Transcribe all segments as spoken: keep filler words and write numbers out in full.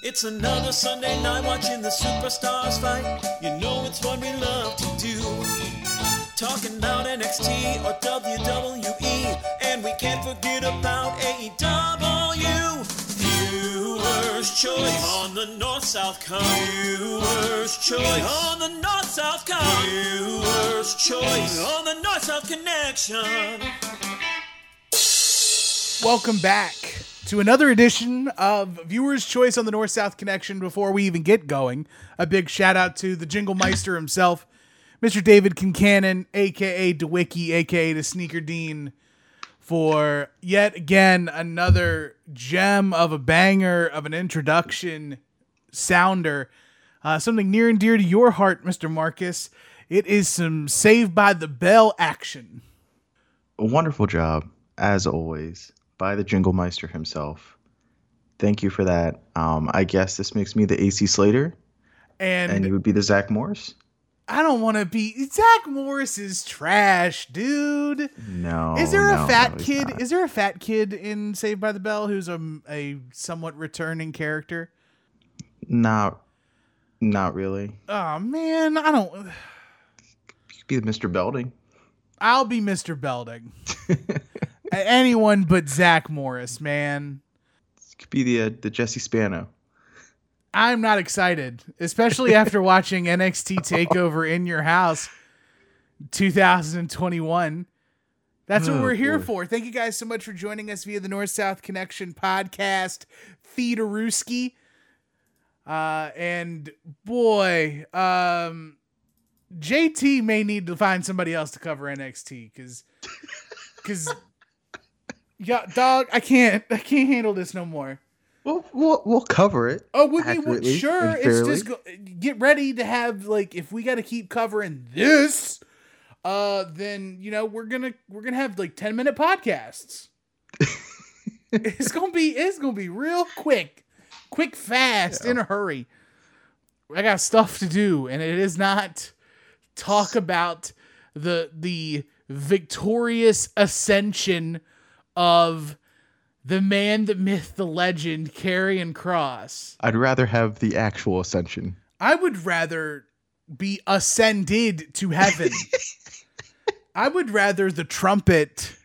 It's another Sunday night watching the superstars fight. You know it's what we love to do. Talking about N X T or W W E. And we can't forget about A E W. Viewer's Choice on the North-South Con. Viewer's Choice on the North-South Con. Viewer's Choice on the North-South Connection. Welcome back to another edition of Viewer's Choice on the North-South Connection. Before we even get going, a big shout out to the Jingle Meister himself, Mister David Kincannon, a k a. DeWicki, a k a the Sneaker Dean, for yet again another gem of a banger of an introduction sounder. Uh, something near and dear to your heart, Mister Marcus. It is some Saved by the Bell action. A wonderful job, as always, by the Jingle Meister himself. Thank you for that. Um, I guess this makes me the A C Slater, and, and you would be the Zach Morris. I don't want to be. Zach Morris is trash, dude. No. Is there no, a fat no, kid? not. Is there a fat kid in Saved by the Bell who's a, a somewhat returning character? Not, not really. Oh man, I don't. You could be Mister Belding. I'll be Mister Belding. Anyone but Zach Morris, man. This could be the uh, the Jesse Spano. I'm not excited, especially after watching N X T TakeOver in Your House twenty twenty-one. That's what Oh, we're here boy. for. Thank you guys so much for joining us via the North-South Connection podcast feed Aruski. Uh, and boy, um, J T may need to find somebody else to cover N X T because, because, yeah, dog, I can't, I can't handle this no more. Well, we'll we'll cover it. Oh, would we? accurately Sure. and It's fairly. just go, get ready to have like if we got to keep covering this, uh, then you know we're gonna we're gonna have like ten minute podcasts. It's gonna be it's gonna be real quick, quick, fast, Yeah. in a hurry. I got stuff to do, and it is not talk about the the victorious ascension of the man, the myth, the legend, Karrion Kross. I'd rather have the actual ascension. I would rather be ascended to heaven. I would rather the trumpet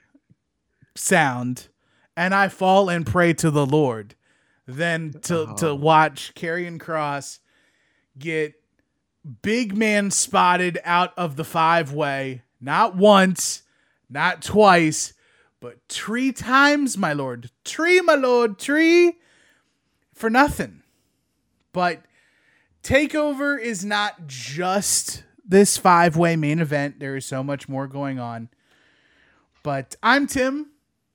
sound and I fall and pray to the Lord than to, Oh. to watch Karrion Kross get big man spotted out of the five way. Not once, not twice, but three times, my lord. Tree, my lord, tree. For nothing. But TakeOver is not just this five-way main event. There is so much more going on. But I'm Tim.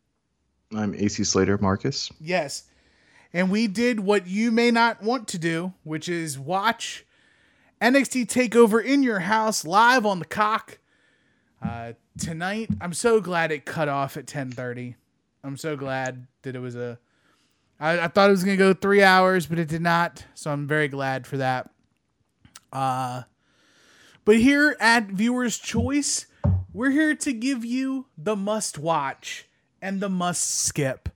I'm A C Slater, Marcus. Yes. And we did what you may not want to do, which is watch N X T TakeOver in your house live on the cock. Uh, tonight, I'm so glad it cut off at ten thirty. I'm so glad that it was a... I, I thought it was going to go three hours, but it did not. So I'm very glad for that. Uh, but here at Viewer's Choice, we're here to give you the must-watch and the must-skip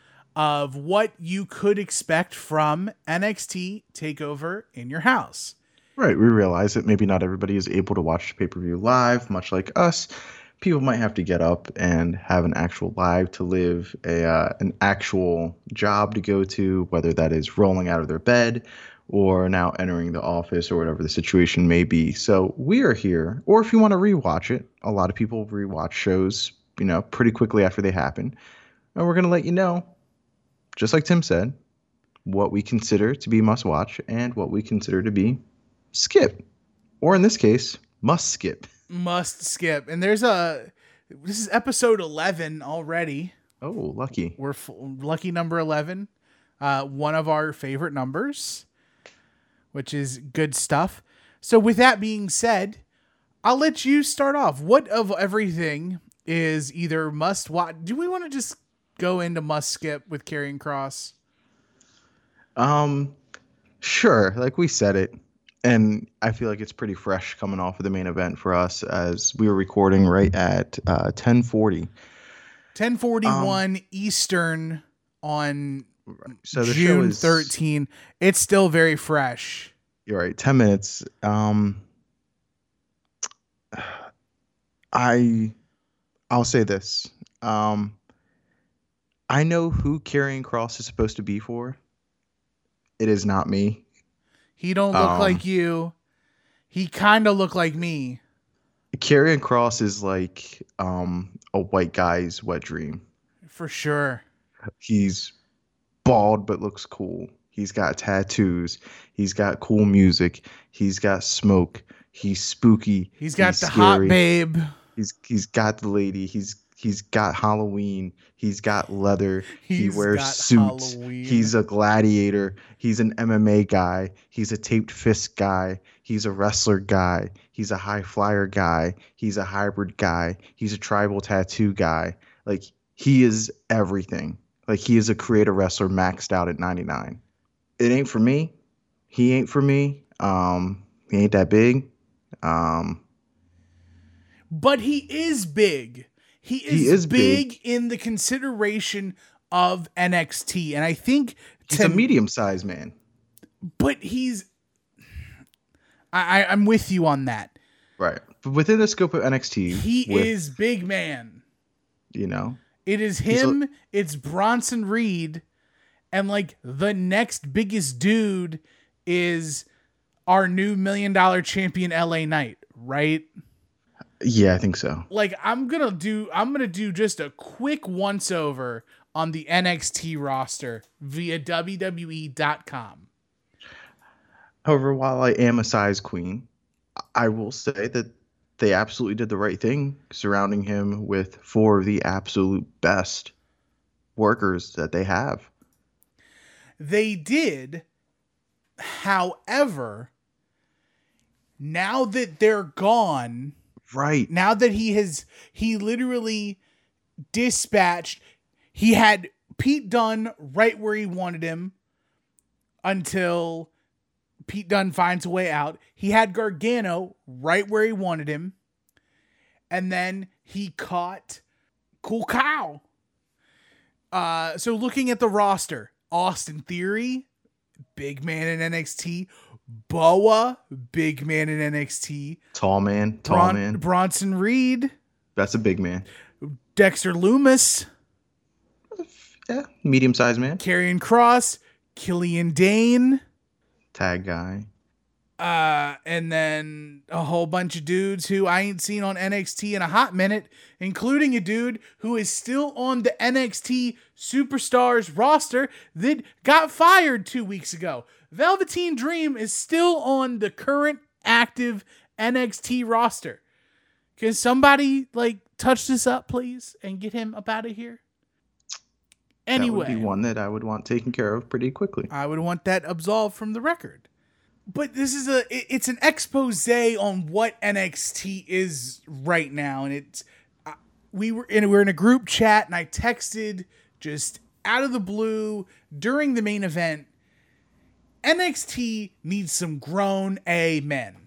of what you could expect from N X T TakeOver in your house. Right, we realize that maybe not everybody is able to watch the pay-per-view live, much like us. People might have to get up and have an actual live to live, a uh, an actual job to go to, whether that is rolling out of their bed or now entering the office or whatever the situation may be. So we are here, or if you want to rewatch it, a lot of people rewatch shows, you know, pretty quickly after they happen. And we're going to let you know, just like Tim said, what we consider to be must-watch and what we consider to be skip, or in this case, must skip. Must skip. And there's a, this is episode eleven already. Oh, lucky. We're f- lucky number eleven. Uh, one of our favorite numbers, which is good stuff. So with that being said, I'll let you start off. What of everything is either must watch? Do we want to just go into must skip with Karrion Kross? Um, sure. Like we said it. And I feel like it's pretty fresh coming off of the main event for us as we were recording right at uh, ten forty. ten forty-one um, Eastern on So the show June is thirteenth. It's still very fresh. You're right. ten minutes. Um, I, I'll say this. Um, I know who Karrion Kross is supposed to be for. It is not me. He don't look Um, like you. He kind of look like me. Karrion Kross is like um, a white guy's wet dream. For sure. He's bald but looks cool. He's got tattoos. He's got cool music. He's got smoke. He's spooky. He's got he's the scary. hot babe. He's he's got the lady. He's he's got Halloween. He's got leather. he He's wears got suits. Halloween. He's a gladiator. He's an M M A guy. He's a taped fist guy. He's a wrestler guy. He's a high flyer guy. He's a hybrid guy. He's a tribal tattoo guy. Like, he is everything. Like, he is a creator wrestler maxed out at ninety-nine. It ain't for me. He ain't for me. Um, he ain't that big. Um, But he is big. He is, He is big, big. in the consideration of N X T. And I think he's to a medium-sized man. but he's I, I I'm with you on that. Right. But within the scope of N X T, He with, is big man. you know, It is He's a- him, it's Bronson Reed, and like the next biggest dude is our new million dollar champion L A Knight, right? yeah, I think so. Like I'm gonna do I'm gonna do just a quick once over on the N X T roster via W W E dot com. However, while I am a size queen, I will say that they absolutely did the right thing surrounding him with four of the absolute best workers that they have. They did, however, now that they're gone, Right. now that he has, he literally dispatched, he had Pete Dunne right where he wanted him until Pete Dunne finds a way out. He had Gargano right where he wanted him. And then he caught Cool Cow. Uh, so looking at the roster, Austin Theory, big man in N X T. Boa, big man in N X T. Tall man. Tall Bron- man. Bronson Reed, That's a big man. Dexter Loomis, Yeah. Medium-sized man. Karrion Kross, Killian Dane, Tag guy. uh, and then a whole bunch of dudes who I ain't seen on N X T in a hot minute, including a dude who is still on the N X T Superstars roster that got fired two weeks ago. Velveteen Dream is still on the current active N X T roster. Can somebody like touch this up, please, and get him up out of here? Anyway, That would be one that I would want taken care of pretty quickly. I would want that absolved from the record. But this is a it- it's an expose on what N X T is right now, and it's uh, we were in we were in a group chat, and I texted just out of the blue during the main event. N X T needs some grown A men.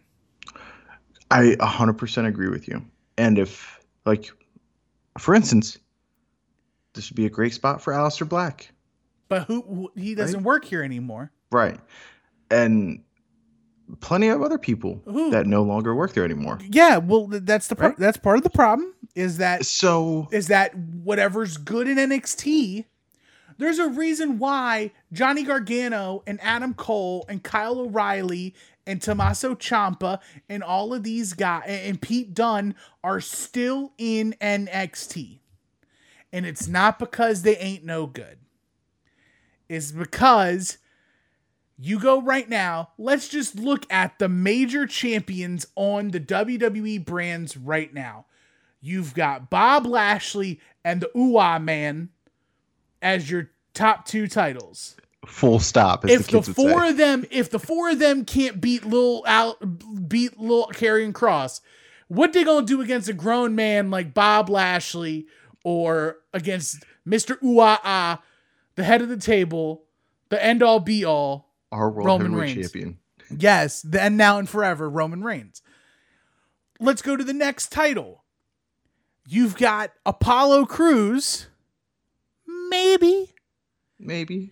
I one hundred percent agree with you. And if, like, for instance, this would be a great spot for Aleister Black. But who, who he doesn't Right. work here anymore. Right. And plenty of other people Who? that no longer work there anymore. Yeah, well, th- that's the pro- Right. that's part of the problem is that So, is that whatever's good in N X T, there's a reason why Johnny Gargano and Adam Cole and Kyle O'Reilly and Tommaso Ciampa and all of these guys and Pete Dunne are still in N X T. And it's not because they ain't no good. It's because you go right now, let's just look at the major champions on the W W E brands right now. You've got Bob Lashley and the Ooh-Ah Man as your top two titles. full stop, as If the the kids would four say. of them, if the four of them can't beat Lil out, beat Lil Karrion Kross, what they gonna do against a grown man like Bob Lashley or against Mister Ooh-Ah, the head of the table, the end all be all? Our world Roman heavyweight Reigns. champion. Yes, the and now and forever, Roman Reigns. Let's go to the next title. You've got Apollo Crews, maybe, Maybe.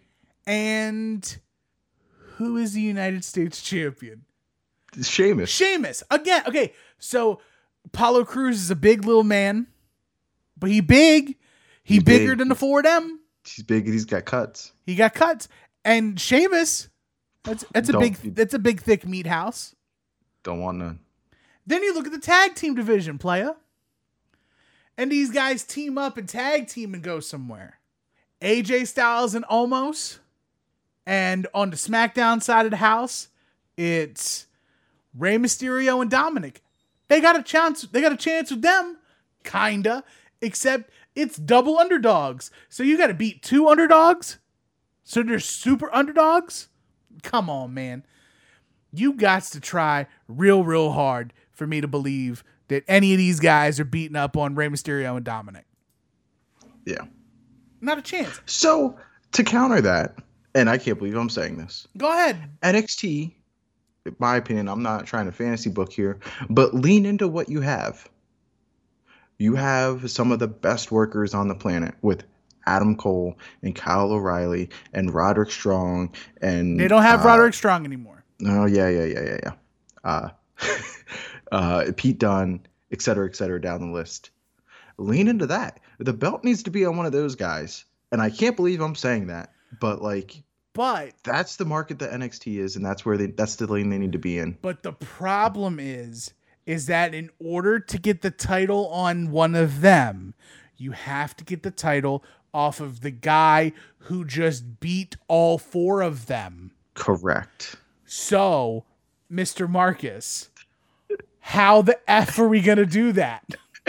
And who is the United States champion? Sheamus. Sheamus. Again, okay, so Apollo Crews is a big little man, but he big. He He's bigger big. than the four of them. He's big. He's got cuts. He got cuts. And Sheamus, that's that's a Don't- big that's a big thick meat house. Don't want none. Then you look at the tag team division, playa. And these guys team up and tag team and go somewhere. A J Styles and Omos. And on the SmackDown side of the house, it's Rey Mysterio and Dominic. They got a chance. They got a chance with them, kinda. Except it's double underdogs. So you got to beat two underdogs. So they're super underdogs. Come on, man. You got to try real, real hard for me to believe that any of these guys are beating up on Rey Mysterio and Dominic. Yeah. Not a chance. So to counter that, and I can't believe I'm saying this, Go ahead. N X T, in my opinion, I'm not trying to fantasy book here, but lean into what you have. You have some of the best workers on the planet with Adam Cole and Kyle O'Reilly and Roderick Strong and They don't have uh, Roderick Strong anymore. Oh yeah, yeah, yeah, yeah, yeah. Uh, uh, Pete Dunne, et cetera, et cetera, down the list. Lean into that. The belt needs to be on one of those guys, and I can't believe I'm saying that, but like, But that's the market that N X T is, and that's where they that's the lane they need to be in. But the problem is, is that in order to get the title on one of them, you have to get the title off of the guy who just beat all four of them. Correct. So, Mister Marcus, how the F are we going to do that?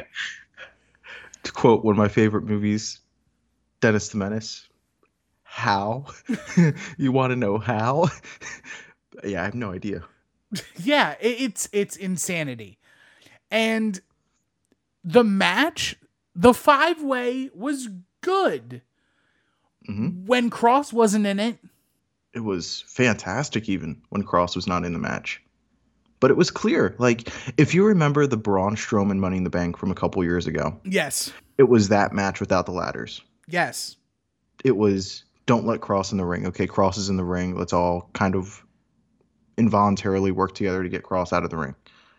To quote one of my favorite movies, Dennis the Menace, how? You want to know how? Yeah, I have no idea. Yeah, it, it's it's insanity. And the match, the five-way was good. Mm-hmm. When Cross wasn't in it. It was fantastic even when Cross was not in the match. But it was clear. Like, if you remember the Braun Strowman Money in the Bank from a couple years ago, Yes. it was that match without the ladders. Yes. It was, don't let Cross in the ring. Okay, Cross is in the ring. Let's all kind of involuntarily work together to get Cross out of the ring.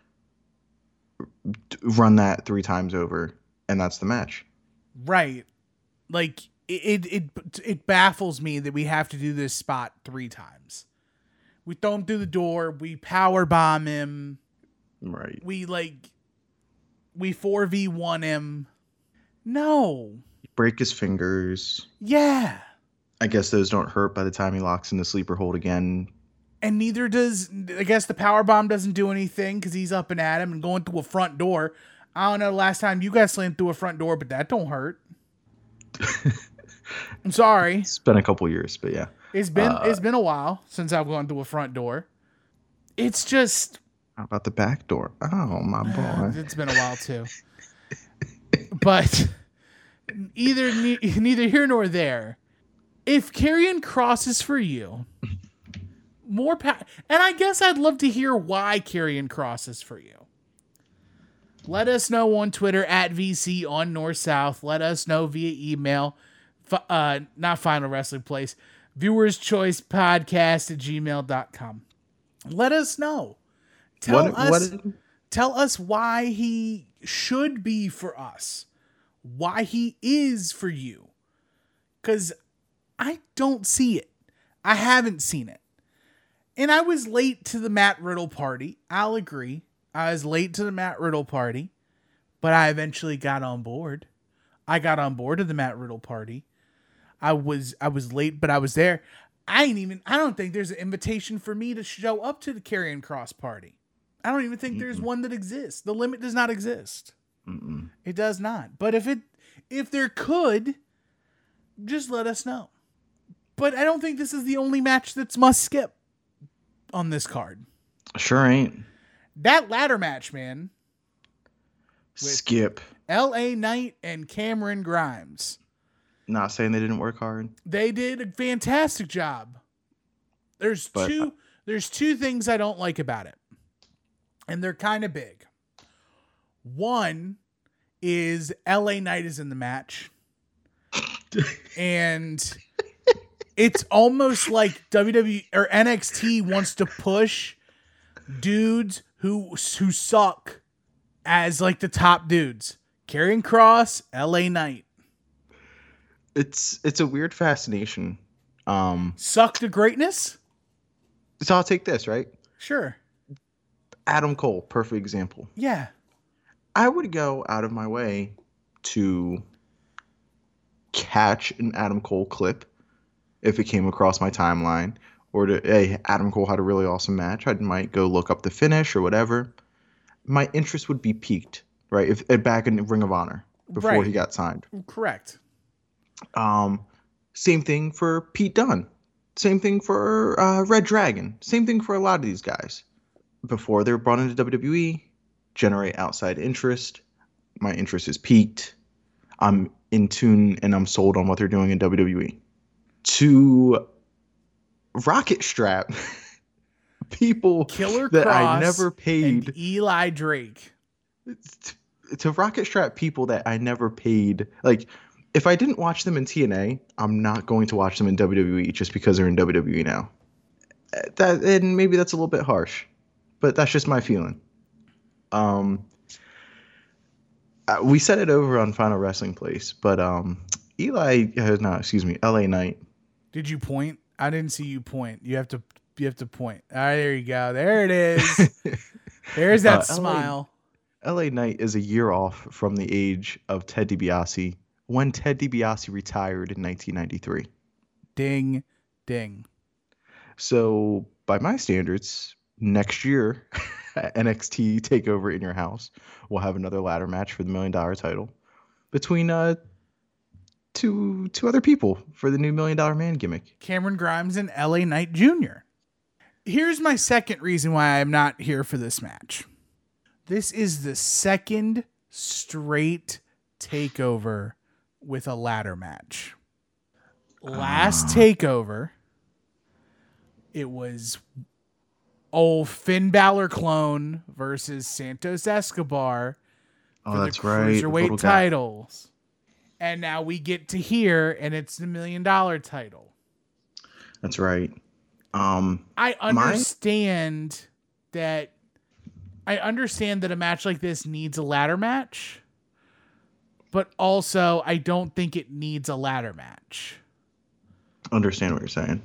Run that three times over, and that's the match. Right. Like, it, it, it, it baffles me that we have to do this spot three times. We throw him through the door. We power bomb him. Right. We, like, we four v one him. No. Break his fingers. Yeah. I guess those don't hurt by the time he locks in the sleeper hold again. And neither does, I guess the power bomb doesn't do anything because he's up and at him and going through a front door. I don't know the last time you guys slammed through a front door, but that don't hurt. I'm sorry. It's been a couple years, but yeah. It's been Uh, it's been a while since I've gone through a front door. It's just How about the back door? Oh, my boy. it's been a while too. But either ne- neither here nor there. If Karrion Kross is for you, more pa- and I guess I'd love to hear why Karrion Kross is for you. Let us know on Twitter at V C on North South. Let us know via email. F- uh, not Final Wrestling Place. Viewers Choice Podcast at gmail dot com. Let us know. Tell What- us what- tell us why he should be for us. Why he is for you. Because I don't see it. I haven't seen it. And I was late to the Matt Riddle party. I'll agree. I was late to the Matt Riddle party. But I eventually got on board. I got on board to the Matt Riddle party. I was I was late, but I was there. I ain't even I don't think there's an invitation for me to show up to the Karrion Kross party. I don't even think Mm-mm. there's one that exists. The limit does not exist. Mm-mm. It does not. But if it if there could, just let us know. But I don't think this is the only match that's must skip on this card. Sure ain't. That ladder match, man. Skip. L A Knight and Cameron Grimes. Not saying they didn't work hard. They did a fantastic job. There's But, two uh, there's two things I don't like about it. And they're kind of big. One is L A Knight is in the match. And It's almost like W W E or N X T wants to push dudes who who suck as like the top dudes. Karrion Kross, L A Knight. It's it's a weird fascination. Um, Suck to greatness? so I'll take this, right? Sure. Adam Cole, perfect example. Yeah. I would go out of my way to catch an Adam Cole clip if it came across my timeline, or to, hey, Adam Cole had a really awesome match. I might go look up the finish or whatever. My interest would be piqued, right? If back in Ring of Honor before Right. he got signed. Correct. Um, same thing for Pete Dunne. Same thing for uh, Red Dragon. Same thing for a lot of these guys. Before they're brought into W W E, generate outside interest. My interest is piqued. I'm in tune and I'm sold on what they're doing in W W E. To Rocket Strap, people Killer that Cross I never paid. and Eli Drake. To, to Rocket Strap people that I never paid. Like, if I didn't watch them in T N A, I'm not going to watch them in W W E just because they're in W W E now. That, and maybe that's a little bit harsh, but that's just my feeling. Um, uh, we said it over on Final Wrestling Place, but um, Eli, uh, no, excuse me, L A Knight. Did you point? I didn't see you point. You have to. You have to point. All right, there you go. There it is. There's that Uh, L A smile. L A Knight is a year off from the age of Ted DiBiase when Ted DiBiase retired in nineteen ninety-three. Ding, ding. So by my standards, next year, N X T TakeOver in your house will have another ladder match for the million dollar title between uh two two other people for the new million dollar man gimmick. Cameron Grimes and L A Knight Junior Here's my second reason why I'm not here for this match. This is the second straight TakeOver with a ladder match. Last Uh. TakeOver, it was old Finn Balor clone versus Santos Escobar Oh, for that's the right. the little cruiserweight guy. titles. And now we get to here, and it's the million dollar title. That's right. Um, I My- understand that. I understand that a match like this needs a ladder match, but also I don't think it needs a ladder match, understand what you're saying.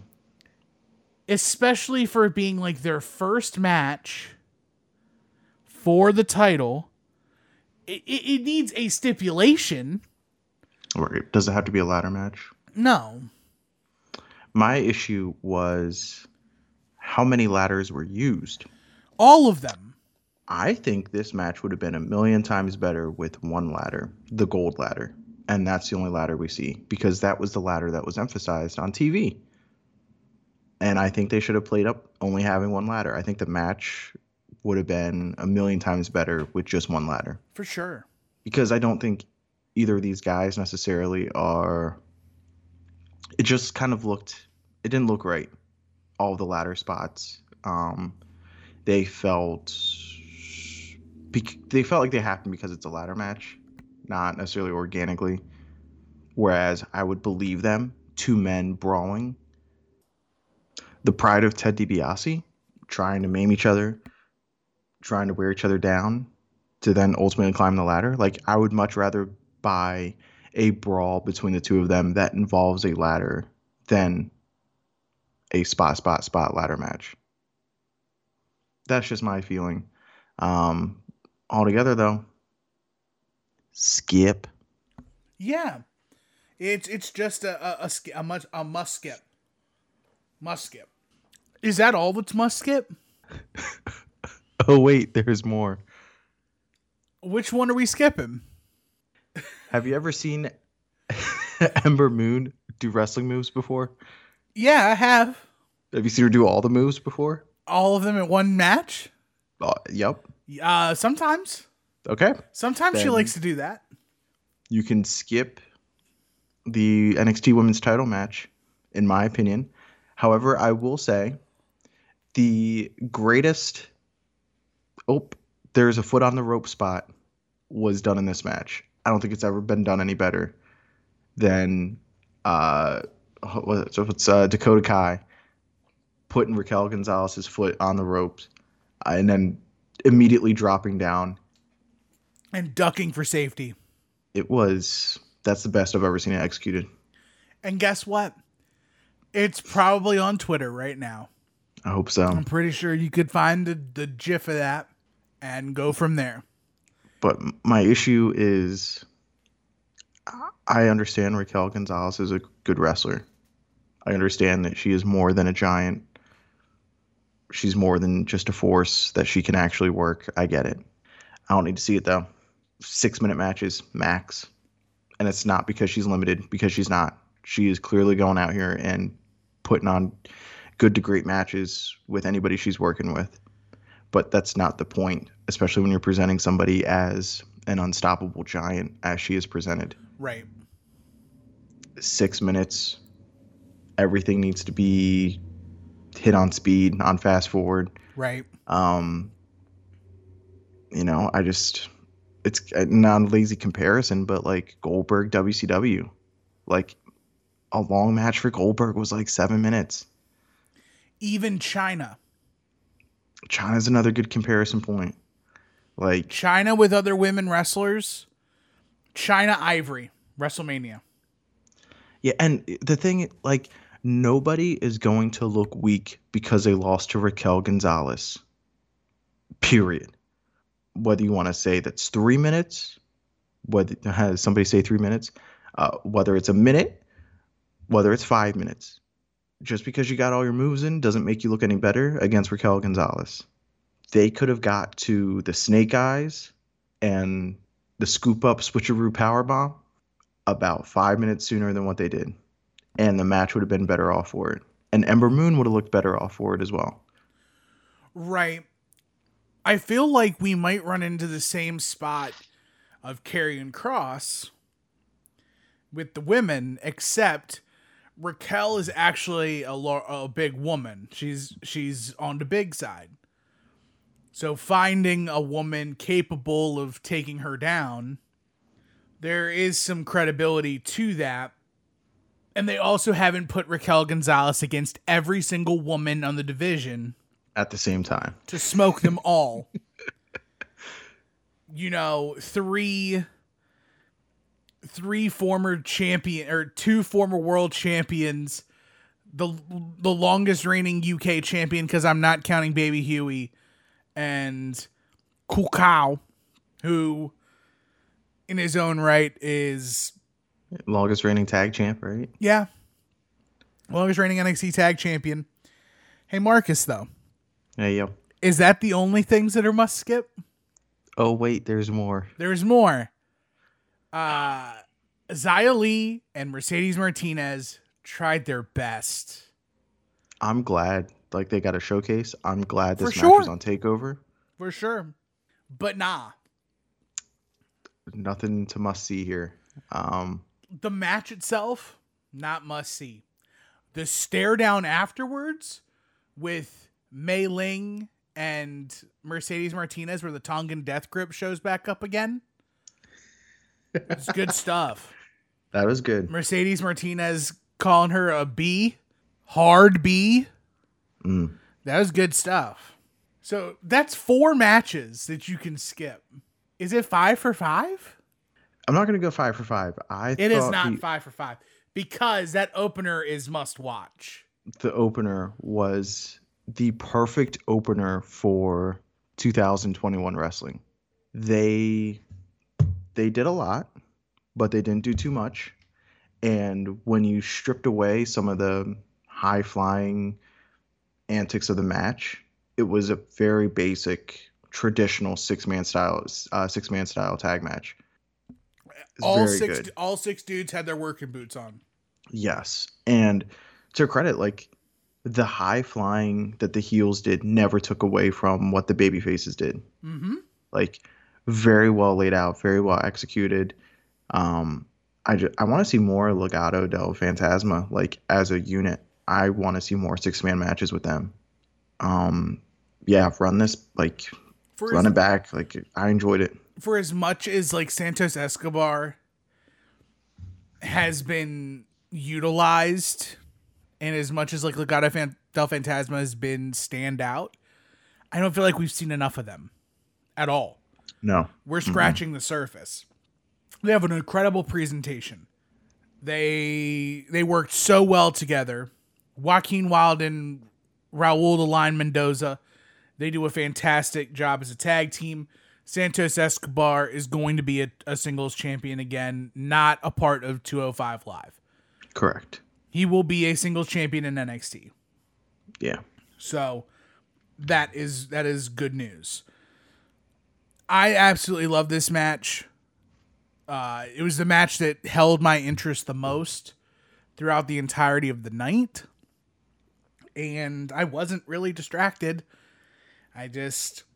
especially for it being like their first match for the title. It, it, it needs a stipulation. Or does it have to be a ladder match? No. My issue was how many ladders were used. All of them. I think this match would have been a million times better with one ladder, the gold ladder. And that's the only ladder we see because that was the ladder that was emphasized on T V. And I think they should have played up only having one ladder. I think the match would have been a million times better with just one ladder. For sure. Because I don't think either of these guys necessarily are. It just kind of looked, it didn't look right. All of the ladder spots. Um, they felt, they felt like they happened because it's a ladder match, not necessarily organically. Whereas I would believe them, two men brawling. The pride of Ted DiBiase, trying to maim each other, trying to wear each other down, to then ultimately climb the ladder. Like, I would much rather buy a brawl between the two of them that involves a ladder than a spot, spot, spot ladder match. That's just my feeling. Um, altogether, though, skip. Yeah. It's it's just a a, a, sk- a, must, a must skip. Must skip. Is that all that's must skip? Oh, wait, there's more. Which one are we skipping? Have you ever seen Ember Moon do wrestling moves before? Yeah, I have. Have you seen her do all the moves before? All of them in one match? Uh, yep. Uh, sometimes. Okay. Sometimes she Then- likes to do that. You can skip the N X T Women's Title match, in my opinion. However, I will say the greatest. Oh, there's a foot on the rope spot was done in this match. I don't think it's ever been done any better than. Uh, so it's uh, Dakota Kai putting Raquel Gonzalez's foot on the ropes, uh, and then immediately dropping down and ducking for safety. It was that's the best I've ever seen it executed. And guess what? It's probably on Twitter right now. I hope so. I'm pretty sure you could find the, the GIF of that and go from there. But my issue is, I understand Raquel Gonzalez is a good wrestler. I understand that she is more than a giant. She's more than just a force that she can actually work. I get it. I don't need to see it though. Six minute matches max. And it's not because she's limited, because she's not. She is clearly going out here and putting on good to great matches with anybody she's working with. But that's not the point, especially when you're presenting somebody as an unstoppable giant as she is presented. Right. Six minutes. Everything needs to be hit on speed, on fast forward. Right. Um, you know, I just, it's not a lazy comparison, but like Goldberg W C W, like a long match for Goldberg was like seven minutes. Even China. China's another good comparison point. Like China with other women wrestlers. China Ivory, WrestleMania. Yeah, and the thing, like, nobody is going to look weak because they lost to Raquel Gonzalez. Period. Whether you want to say that's three minutes, whether has somebody say three minutes, uh, whether it's a minute, whether it's five minutes. Just because you got all your moves in doesn't make you look any better against Raquel Gonzalez. They could have got to the Snake Eyes and the scoop up switcheroo powerbomb about five minutes sooner than what they did. And the match would have been better off for it. And Ember Moon would have looked better off for it as well. Right. I feel like we might run into the same spot of Karrion Kross with the women, except Raquel is actually a, lo- a big woman. She's she's on the big side. So finding a woman capable of taking her down, there is some credibility to that. And they also haven't put Raquel Gonzalez against every single woman on the division at the same time to smoke them all. You know, three three former champion or two former world champions, the the longest reigning U K champion, because I'm not counting Baby Huey, and Cool Cow, who in his own right is longest reigning tag champ, right? Yeah. Longest reigning N X T tag champion. Hey, Marcus, though. Hey, yo. Is that the only things that are must skip? Oh, wait, there's more. There's more. Uh, Xia Li and Mercedes Martinez tried their best. I'm glad, like, they got a showcase. I'm glad this For match sure. was on TakeOver. For sure. But nah. Nothing to must see here. Um, the match itself, not must see. The stare down afterwards with Mei Ling and Mercedes Martinez, where the Tongan Death Grip shows back up again. It's good stuff. That was good. Mercedes Martinez calling her a B, hard B. Mm. That was good stuff. So that's four matches that you can skip. Is it five for five? I'm not going to go five for five. I It is not the, five for five because that opener is must watch. The opener was the perfect opener for two thousand twenty-one wrestling. They they did a lot, but they didn't do too much. And when you stripped away some of the high flying antics of the match, it was a very basic, traditional six man style uh, six man style tag match. All very six, good. all six dudes had their working boots on. Yes, and to credit, like the high flying that the heels did never took away from what the baby faces did. Mm-hmm. Like very well laid out, very well executed. Um, I just, I want to see more Legado del Fantasma like as a unit. I want to see more six man matches with them. Um, yeah, run this like for run as, it back. Like I enjoyed it. For as much as like Santos Escobar has been utilized, and as much as like Legado Fan- del Fantasma has been standout, I don't feel like we've seen enough of them at all. No. We're scratching mm-hmm. the surface. They have an incredible presentation. They they worked so well together. Joaquin Wilde and Raul the Lion Mendoza, they do a fantastic job as a tag team. Santos Escobar is going to be a, a singles champion again, not a part of two oh five Live. Correct. He will be a singles champion in N X T. Yeah. So that is that is good news. I absolutely love this match. Uh, it was the match that held my interest the most throughout the entirety of the night. And I wasn't really distracted. I just,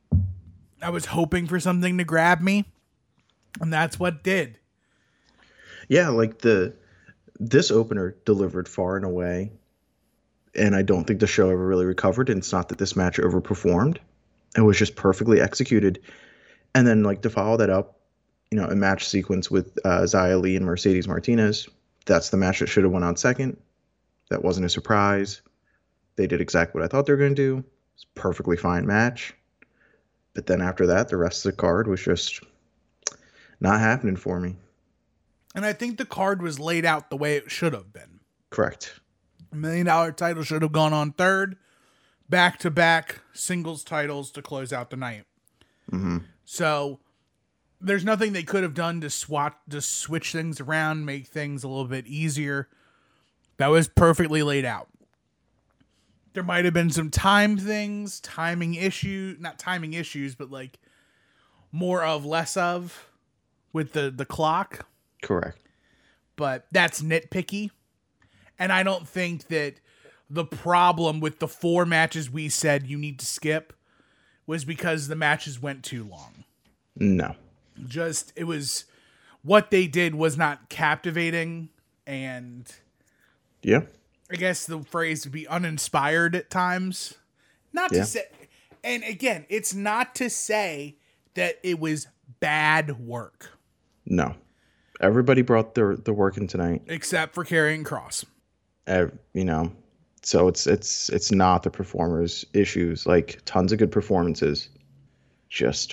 I was hoping for something to grab me. And that's what did. Yeah, like the, this opener delivered far and away. And I don't think the show ever really recovered. And it's not that this match overperformed. It was just perfectly executed. And then like to follow that up, you know, a match sequence with uh, Xia Li and Mercedes Martinez. That's the match that should have went on second. That wasn't a surprise. They did exactly what I thought they were going to do. It's a perfectly fine match. But then after that, the rest of the card was just not happening for me. And I think the card was laid out the way it should have been. Correct. A million dollar title should have gone on third. Back-to-back singles titles to close out the night. Mm-hmm. So there's nothing they could have done to swat to switch things around, make things a little bit easier. That was perfectly laid out. There might have been some time things, timing issue, not timing issues, but like more of, less of with the, the clock. Correct. But that's nitpicky. And I don't think that the problem with the four matches we said you need to skip was because the matches went too long. No. Just, it was, what they did was not captivating, and yeah, I guess the phrase would be uninspired at times. Not yeah. to say, and again, it's not to say that it was bad work. No. Everybody brought their, their work in tonight. Except for Karrion Kross. Uh, you know, so it's, it's, it's not the performers' issues. Like, tons of good performances. Just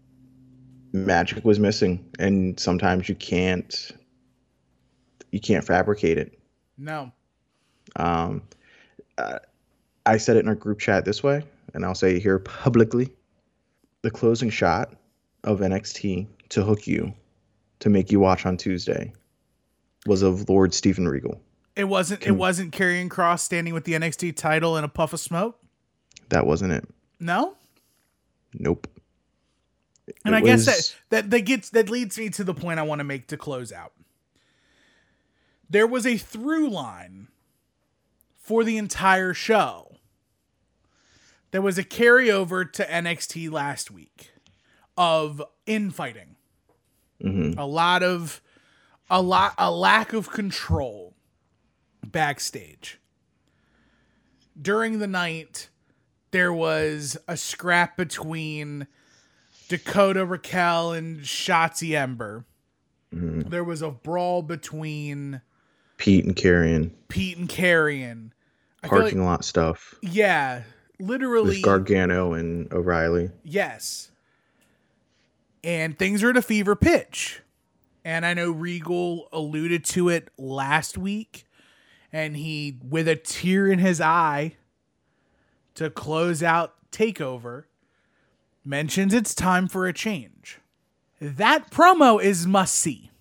magic was missing, and sometimes you can't you can't fabricate it. No. Um, uh, I said it in our group chat this way, and I'll say it here publicly. The closing shot of N X T to hook you, to make you watch on Tuesday, was of Lord Steven Regal. It wasn't. Can, it wasn't Karrion Kross standing with the N X T title in a puff of smoke. That wasn't it. No. Nope. And it I was... guess that, that that gets that leads me to the point I want to make to close out. There was a through line for the entire show. There was a carryover to N X T last week of infighting. Mm-hmm. A lot of a lot a lack of control backstage. During the night, there was a scrap between Dakota Raquel and Shotzi Ember. Mm-hmm. There was a brawl between Pete and Karrion. Pete and Karrion. Parking like, lot stuff. Yeah, literally. With Gargano and O'Reilly. Yes. And things are at a fever pitch. And I know Regal alluded to it last week. And he, with a tear in his eye, to close out TakeOver, mentions it's time for a change. That promo is must-see.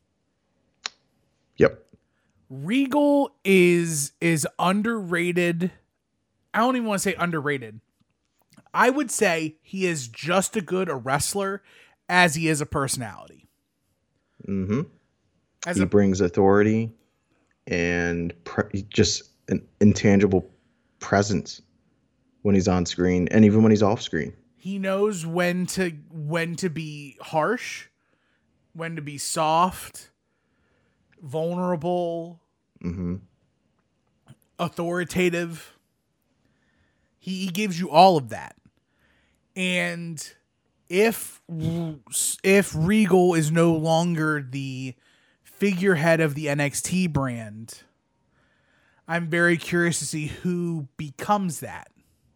Yep. Regal is is underrated. I don't even want to say underrated. I would say he is just as good a wrestler as he is a personality. Mm-hmm. As he a, brings authority and pre- just an intangible presence when he's on screen and even when he's off screen. He knows when to when to be harsh, when to be soft, vulnerable, mm-hmm. authoritative. He, he gives you all of that. And if if Regal is no longer the figurehead of the N X T brand. I'm very curious to see who becomes that.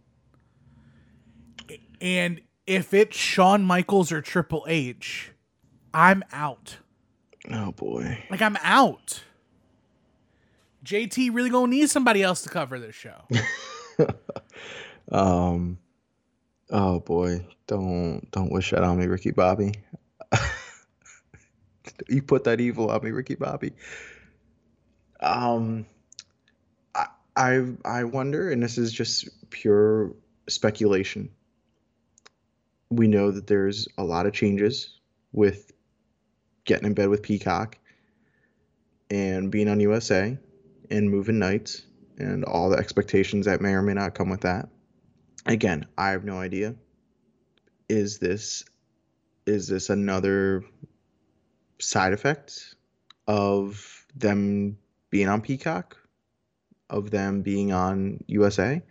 And if it's Shawn Michaels or Triple H, I'm out. Oh boy. Like, I'm out. J T really gonna need somebody else to cover this show. um oh boy. Don't don't wish that on me, Ricky Bobby. You put that evil on me, Ricky Bobby. Um I I I wonder, and this is just pure speculation. We know that there's a lot of changes with getting in bed with Peacock and being on U S A and moving nights and all the expectations that may or may not come with that. Again, I have no idea. Is this is this another side effect of them being on Peacock, of them being on U S A?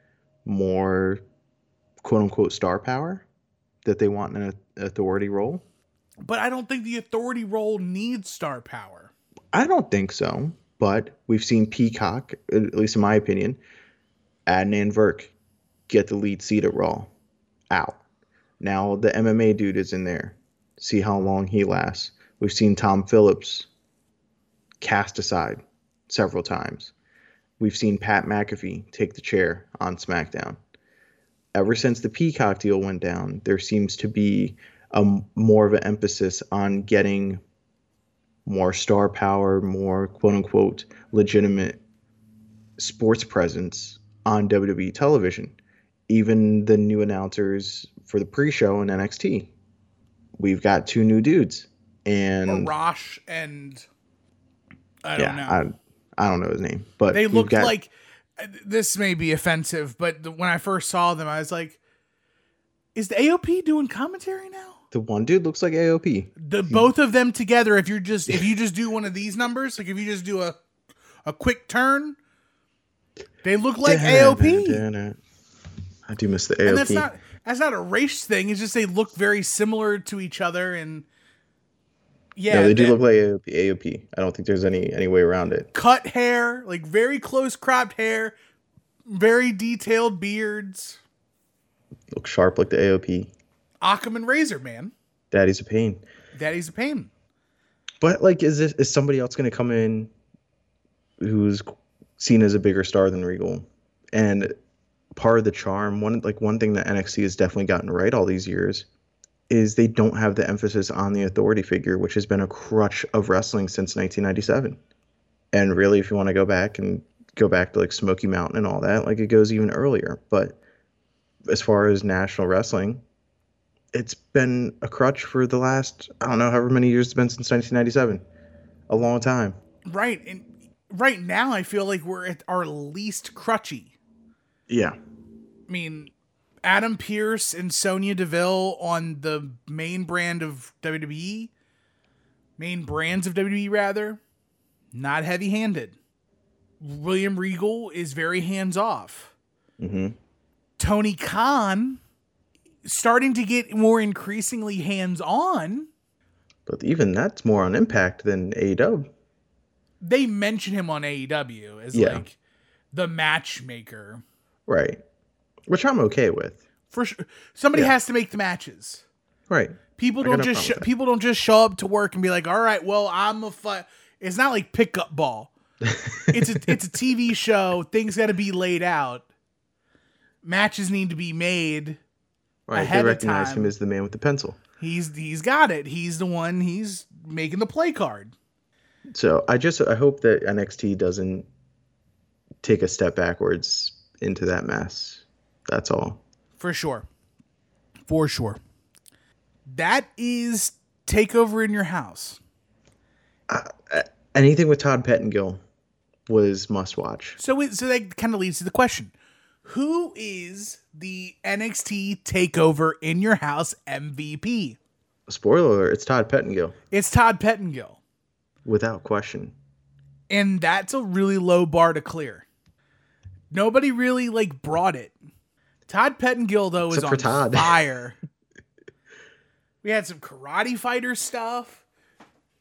More quote unquote star power that they want in an authority role? But I don't think the authority role needs star power. I don't think so, but we've seen Peacock, at least in my opinion, Adnan Virk get the lead seat at Raw. Out. Now the M M A dude is in there. See how long he lasts. We've seen Tom Phillips cast aside several times. We've seen Pat McAfee take the chair on SmackDown. Ever since the Peacock deal went down, there seems to be a more of an emphasis on getting more star power, more quote unquote legitimate sports presence on W W E television. Even the new announcers for the pre-show in N X T, we've got two new dudes, and Arash and I yeah, don't know. I, I don't know his name, but they we've looked got, like, this may be offensive, but the, when I first saw them, I was like, is the A O P doing commentary now? the one dude looks like A O P. The both of them together, if you're just if you just do one of these numbers, like if you just do a a quick turn, they look like A O P. I do miss the A O P. And that's not that's not a race thing. It's just they look very similar to each other, and yeah, no, they do they- look like A O P. A O P. I don't think there's any any way around it. cut hair, like very close cropped hair, very detailed beards. Look sharp like the A O P. Occam and Razor, man. Daddy's a pain. Daddy's a pain. But like, is this is somebody else going to come in who's seen as a bigger star than Regal? And part of the charm, one like one thing that N X T has definitely gotten right all these years, is they don't have the emphasis on the authority figure, which has been a crutch of wrestling since nineteen ninety-seven. And really, if you want to go back and go back to like Smoky Mountain and all that, like it goes even earlier. But as far as national wrestling, it's been a crutch for the last, I don't know, however many years it's been since nineteen ninety-seven. A long time. Right. And right now I feel like we're at our least crutchy. Yeah. I mean, Adam Pearce and Sonya Deville on the main brand of W W E, main brands of W W E rather, not heavy-handed. William Regal is very hands-off. Mm-hmm. Tony Khan starting to get more increasingly hands-on. But even that's more on Impact than A E W. They mention him on A E W as Yeah. like the matchmaker. Right. Which I'm okay with. For sure. Somebody Yeah. has to make the matches. Right. People I got don't no just problem sh- with that. people don't just show up to work and be like, "All right, well, I'm a fu-. It's not like pickup ball. It's a it's a T V show. Things got to be laid out. Matches need to be made. Right. ahead They of recognize time. him as the man with the pencil. He's he's got it. He's the one. He's making the play card. So I just I hope that N X T doesn't take a step backwards into that mess. That's all. For sure. For sure. That is Takeover in Your House. Anything with Todd Pettengill was must watch. So it, so that kind of leads to the question. Who is the N X T Takeover in Your House M V P? Spoiler alert, it's Todd Pettengill. It's Todd Pettengill. Without question. And that's a really low bar to clear. Nobody really like brought it. Todd Pettengill though is Except on for Todd. fire. We had some karate fighter stuff.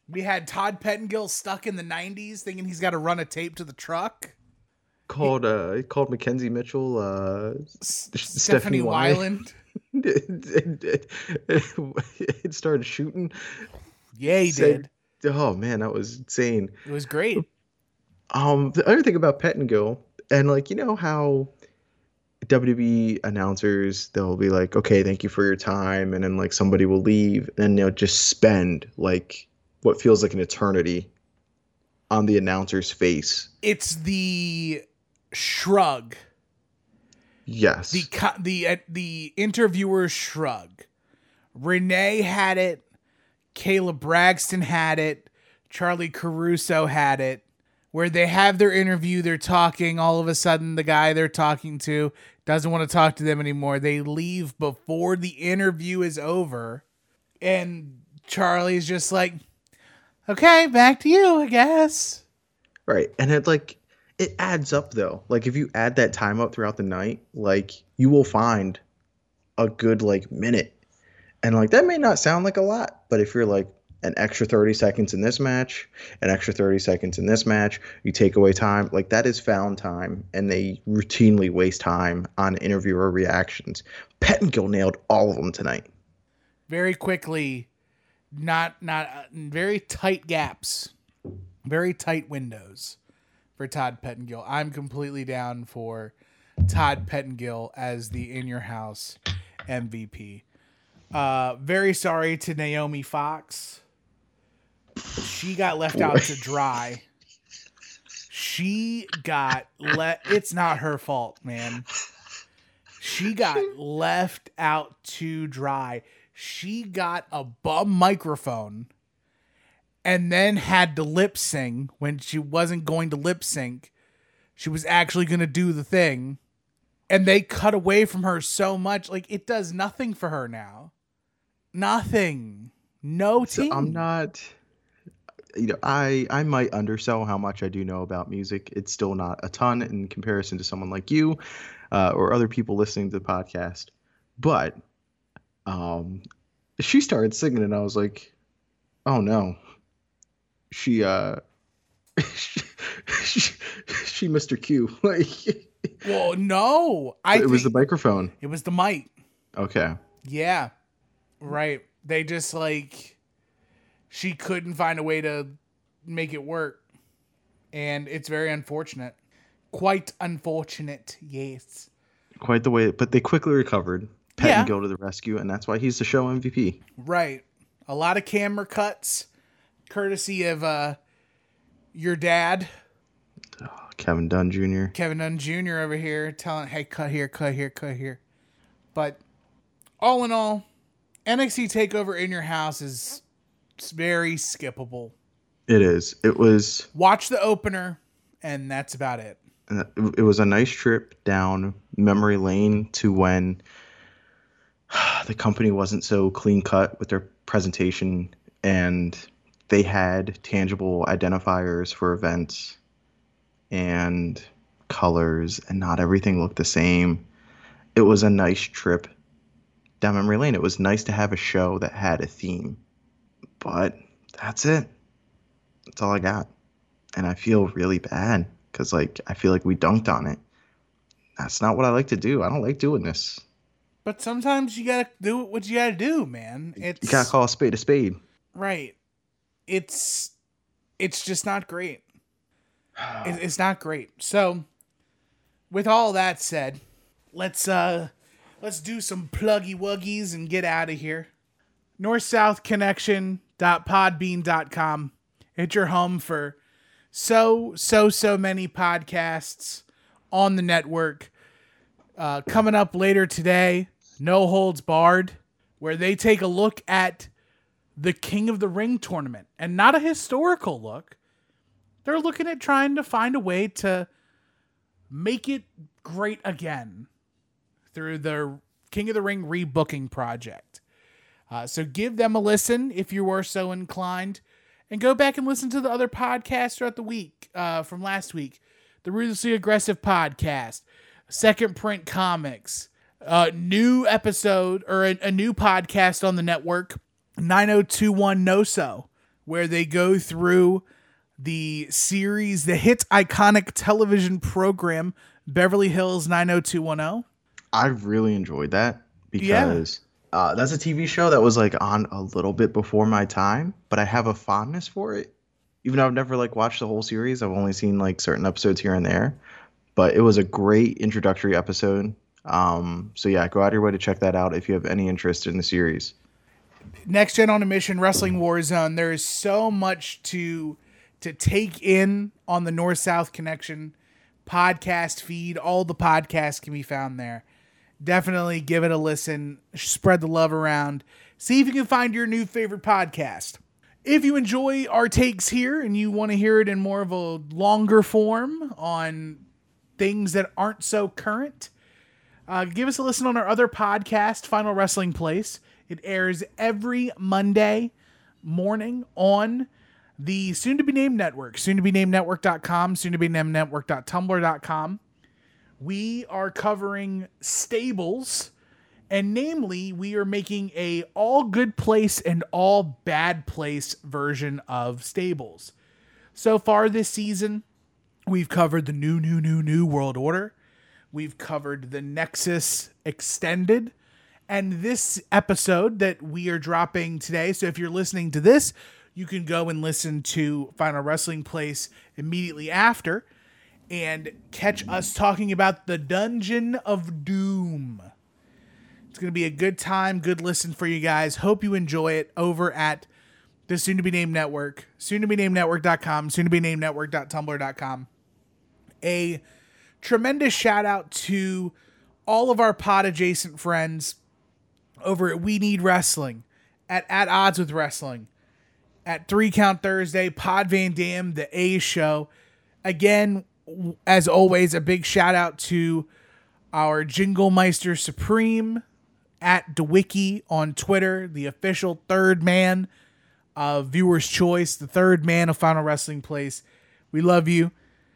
We had Todd Pettengill stuck in the nineties thinking he's got to run a tape to the truck. Called uh called Mackenzie Mitchell uh S- Stephanie Stephanie Weiland. it, it, it started shooting. Yeah, he Said- did. Oh man, that was insane. It was great. Um, the other thing about Pettengill, and like, you know how W W E announcers, they'll be like, okay, thank you for your time, and then like somebody will leave, and they'll just spend like what feels like an eternity on the announcer's face. It's the shrug. Yes. The co- the uh, the interviewer's shrug. Renee had it. Caleb Braxton had it. Charlie Caruso had it. Where they have their interview, they're talking. All of a sudden, the guy they're talking to doesn't want to talk to them anymore. They leave before the interview is over. And Charlie's just like, okay, back to you, I guess. Right. And it like it adds up though. Like if you add that time up throughout the night, like you will find a good like minute. And like that may not sound like a lot, but if you're like an extra thirty seconds in this match, an extra thirty seconds in this match, you take away time, like that is found time, and they routinely waste time on interviewer reactions. Pettengill nailed all of them tonight. Very quickly, not not uh, very tight gaps, very tight windows for Todd Pettengill. I'm completely down for Todd Pettengill as the In Your House M V P. Uh, very sorry to Naomi Fox. She got left out to dry. She got let. It's not her fault, man. She got left out to dry. She got a bum microphone and then had to lip sync when she wasn't going to lip sync. She was actually going to do the thing. And they cut away from her so much. Like, it does nothing for her now. Nothing. No team. So I'm not, you know, I, I might undersell how much I do know about music. It's still not a ton in comparison to someone like you uh, or other people listening to the podcast. But um, she started singing and I was like, oh no. She, uh, she, she, she Mister Q. Like, well, no. I it was think the microphone. It was the mic. Okay. Yeah. Right. They just like, she couldn't find a way to make it work. And it's very unfortunate. Quite unfortunate. Yes. Quite the way, but they quickly recovered. Yeah. Pettengill to the rescue, and that's why he's the show M V P. Right. A lot of camera cuts, courtesy of uh, your dad. Oh, Kevin Dunn Junior Kevin Dunn Junior over here telling, hey, cut here, cut here, cut here. But all in all, N X T TakeOver In Your House is very skippable. It is. It was. Watch the opener, and that's about it. It was a nice trip down memory lane to when the company wasn't so clean cut with their presentation, and they had tangible identifiers for events and colors, and not everything looked the same. It was a nice trip down memory lane. It was nice to have a show that had a theme, but that's it. That's all I got. And I feel really bad because, like, I feel like we dunked on it. That's not what I like to do. I don't like doing this. But sometimes you gotta do what you gotta do, man. It's You gotta call a spade a spade. right. It's it's just not great. It, it's not great. So, with all that said, let's uh let's do some pluggy wuggies and get out of here. north south connection dot podbean dot com. It's your home for so, so, so many podcasts on the network. Uh, coming up later today, No Holds Barred, where they take a look at the King of the Ring tournament. And not a historical look. They're looking at trying to find a way to make it great again through the King of the Ring rebooking project. Uh, so give them a listen if you were so inclined. And go back and listen to the other podcasts throughout the week uh, from last week. The Ruthlessly Aggressive Podcast, Second Print Comics, uh, new episode or a, a new podcast on the network, nine oh two one N O S O, where they go through the series, the hit iconic television program, Beverly Hills nine oh two one oh. I really enjoyed that because yeah. uh, that's a T V show that was like on a little bit before my time, but I have a fondness for it. Even though I've never like watched the whole series, I've only seen like certain episodes here and there. But it was a great introductory episode. Um, so yeah, go out of your way to check that out if you have any interest in the series. Next Gen on a Mission, Wrestling Warzone. There is so much to to take in on the North-South Connection podcast feed. All the podcasts can be found there. Definitely give it a listen. Spread the love around. See if you can find your new favorite podcast. If you enjoy our takes here and you want to hear it in more of a longer form on things that aren't so current, uh, give us a listen on our other podcast, Final Wrestling Place. It airs every Monday morning on the soon-to-be-named network, soon to be named network dot com, soon to be named network dot tumblr dot com. We are covering stables, and namely, we are making a all good place and all bad place version of stables. So far this season, we've covered the new, new, new, new World Order. We've covered the Nexus Extended. And this episode that we are dropping today, so if you're listening to this, you can go and listen to Final Wrestling Place immediately after and catch us talking about the Dungeon of Doom. It's going to be a good time, good listen for you guys. Hope you enjoy it over at the Soon to Be Named Network, soon to be named network dot com, soon to be named network dot tumblr dot com. A tremendous shout out to all of our pod adjacent friends over at We Need Wrestling, at At Odds with Wrestling, at Three Count Thursday, Pod Van Dam, The A Show. Again, as always, a big shout out to our Jingle Meister Supreme, at DeWicki on Twitter, the official third man of Viewer's Choice, the third man of Final Wrestling Place. We love you.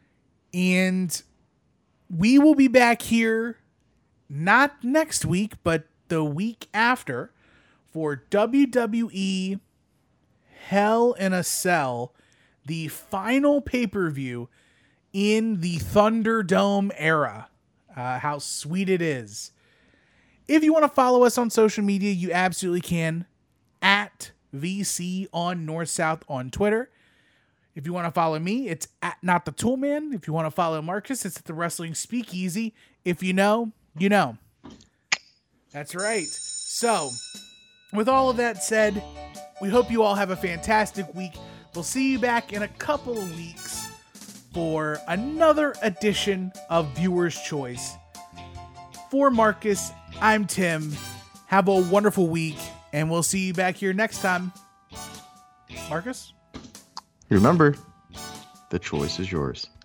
And we will be back here, not next week, but the week after, for W W E Hell in a Cell, the final pay-per-view in the Thunderdome era. Uh, how sweet it is. If you want to follow us on social media, you absolutely can. At V C on North South on Twitter. If you want to follow me, it's at Not the Toolman. If you want to follow Marcus, it's at the Wrestling Speakeasy. If you know, you know. That's right. So, with all of that said, we hope you all have a fantastic week. We'll see you back in a couple of weeks for another edition of Viewer's Choice. For Marcus, I'm Tim. Have a wonderful week, and we'll see you back here next time. Marcus? Remember, the choice is yours.